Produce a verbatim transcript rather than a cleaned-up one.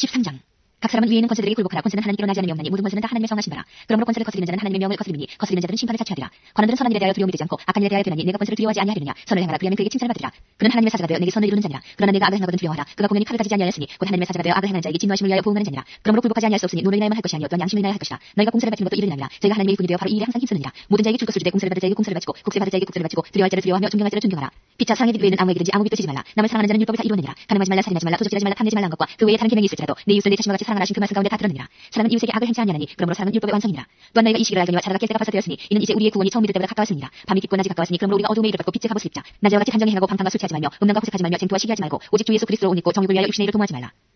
십삼 장. 각 사람은 위에 있는 권세들에게 굴복하라. 권세는 하나님께로 나지 않음이 없나니 모든 권세는 다 하나님의 성하신 바라. 그러므로 권세를 거스리는 자는 하나님의 명을 거스리니 거스리는 자들은 심판을 자취하리라. 관원들은 선한 일에 대하여 두려움이 되지 않고 악한 일에 대하여 변하니 내가 권세를 두려워하지 아니하리느냐. 선을 행하라. 그리하면 그에게 칭찬을 받으리라. 그는 하나님의 사자가 되어 내게 선을 이루는 자니라. 그러나 내가 악을 행하거든 두려워하라. 그가 공연히 칼을 가지지 아니하였으니 곧 하나님의 사자가 되어 악을 행하는 자에게 진노하심을 위하여 보응하는 자니라. 그러므로 굴복하지 아니할 수 없으니 노를 인하여만 할 것이 아니요 또한 양심을 인하여 할 것이라. 너희가 공세를 바치는 것도 이를 인하리라. 저희가 하나님의 일꾼이 되어 바로 이 일에 항상 힘쓰느니라. 모든 자에게 줄 것을 주되 공세를 받을 자에게 공세를 바치고 국세 받을 자에게 국세를 바치고 두려워할 자를 두려워하며 존경할 자를 존경하라. 피차 상의 빛 외에는 아무에게든지 아무 빛도 지지 말라. 남을 사랑하는 자는 율법을 다 이루느니라. 가늠하지 말라. 살인하지 말라. 토적질하지 말라. 탐내지 말라. 한 것과 그 외에 다른 계명이 있을지라도 내 이웃을 내 자신과 같이 사랑하라. 하신 그 말씀 가운데 다 들었느니라. 사랑은 이웃에게 악을 행치 아니하나니 그러므로 사랑은 율법의 완성이니라. 또한 너희가 이 시기를 알거니와 자다가 깰 때가 벌써 되었으니 이는 이제 우리의 구원이 처음 믿을 때보다 가까웠으니라. 밤이 깊고 낮이 가까웠으니 그러므로 우리가 어두움에 이를 받고 빛의 갑옷을 입자. 낮에와 같이 단정히 행하고 방탕과 술 취하지 말며 음란과 호색하지 말며 쟁투와 시기하지 말고 오직 주 예수 그리스도로 옷 입고 정욕을 위하여 육신의 일을 도모하지 말라.